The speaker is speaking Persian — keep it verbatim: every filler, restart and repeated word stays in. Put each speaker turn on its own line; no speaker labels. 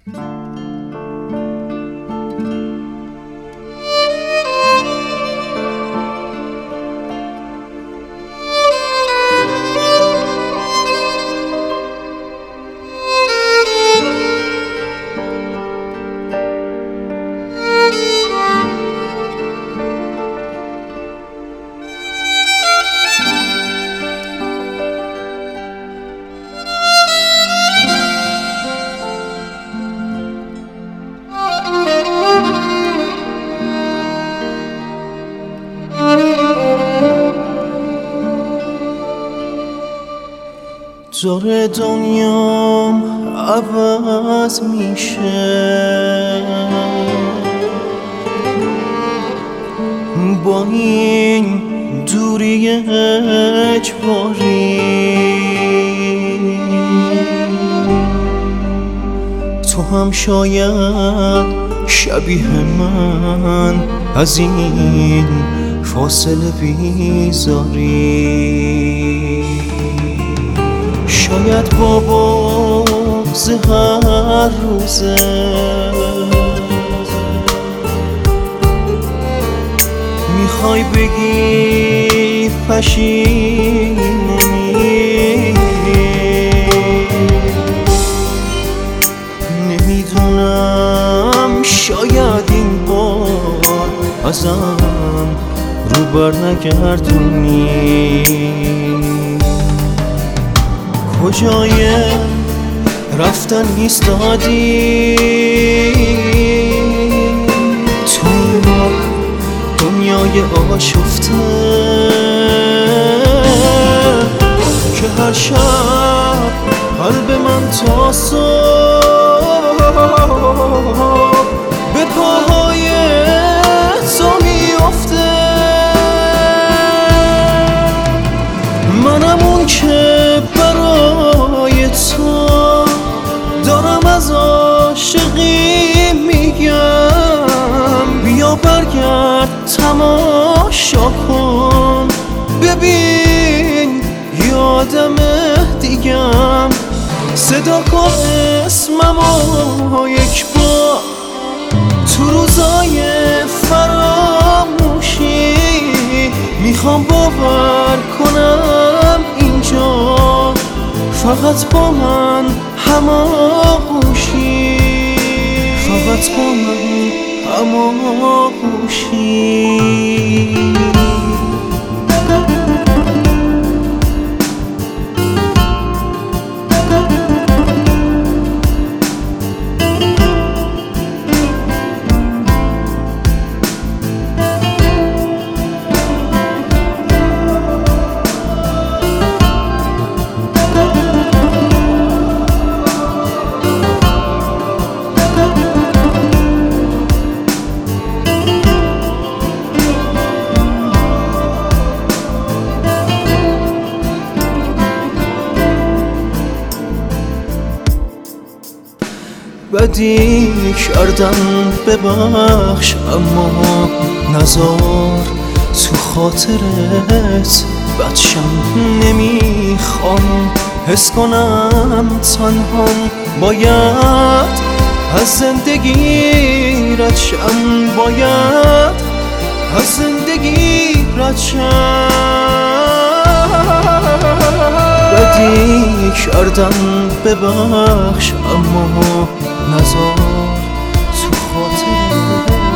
داره دنیام عوض میشه با این دوری اجباری. تو هم شاید شبیه من از این فاصله بیزاری. شاید بابا هر روزه میخوای بگی پشیمونی. نمیدونم شاید این بار ازم رو بر نگردونی. کجای رفتن ایستادی تو دنیای آشفته که هر شب قلب من تا صبح به پاهای تو میفته. منم اون که برای تو دارم از عاشقی میگم. بیا برگرد تماشا کن ببین یادم دیگم. صدا کن اسممو یک بار تو روزای فراموشی. میخوام باور کنم اینجا فقط با من هماغوشی. فقط با من هماغوشی. بدی کردم ببخش اما نذار تو خاطرت بدشم. نمیخوام حس کنم تنهام. باید از زندگی رد شم. باید از زندگی رد شم. بدی کردم ببخش اما نذار تو خاطرت